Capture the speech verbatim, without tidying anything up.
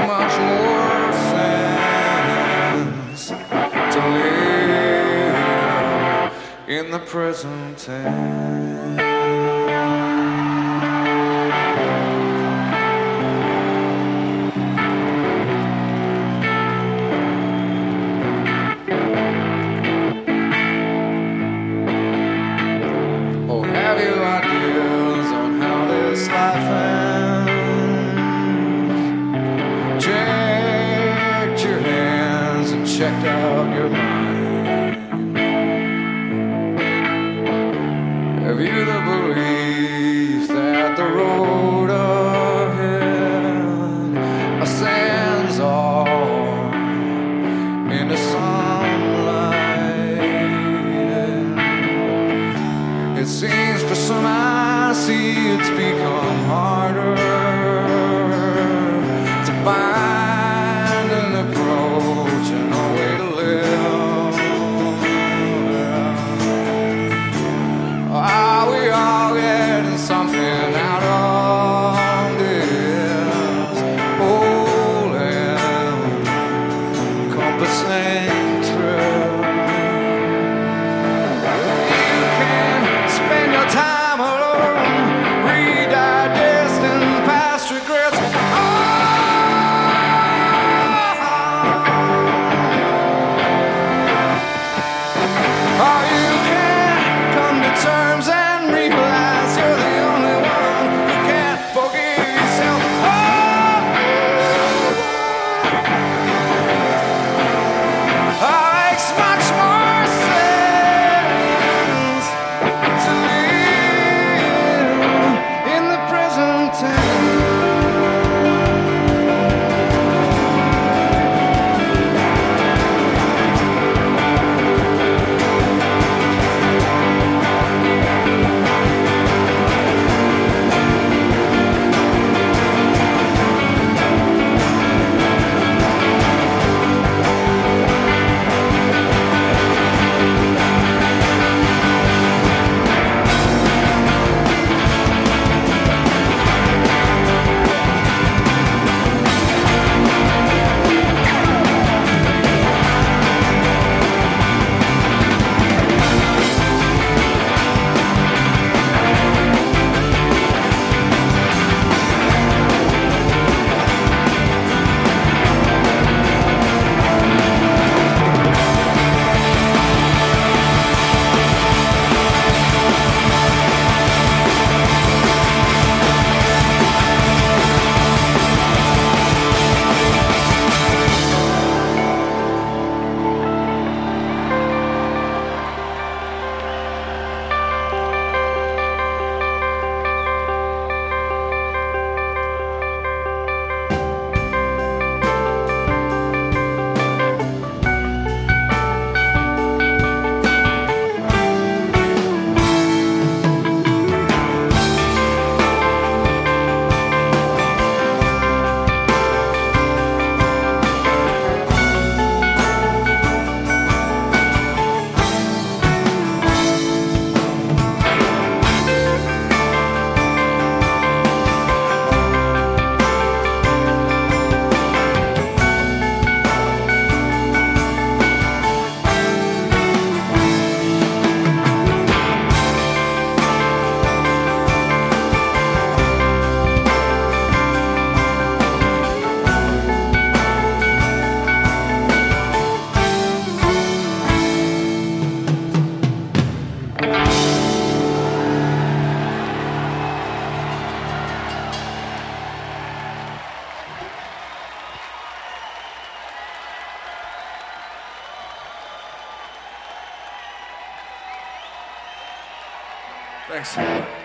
much more sense to live in the present tense. Oh, have you ideas on how this life ends? Checked your hands and checked out your mind. Have you the belief that the road ahead ascends all into sunlight? It seems for some I see it's become harder to find an approach and a way to live. Are we all getting something out of this whole encompassing trip? Spend your time alone, redigesting past regrets. Oh, or you can come to terms and realize you're the only one who can't forgive yourself. Oh, it makes much more sense to live in the present tense. Thanks.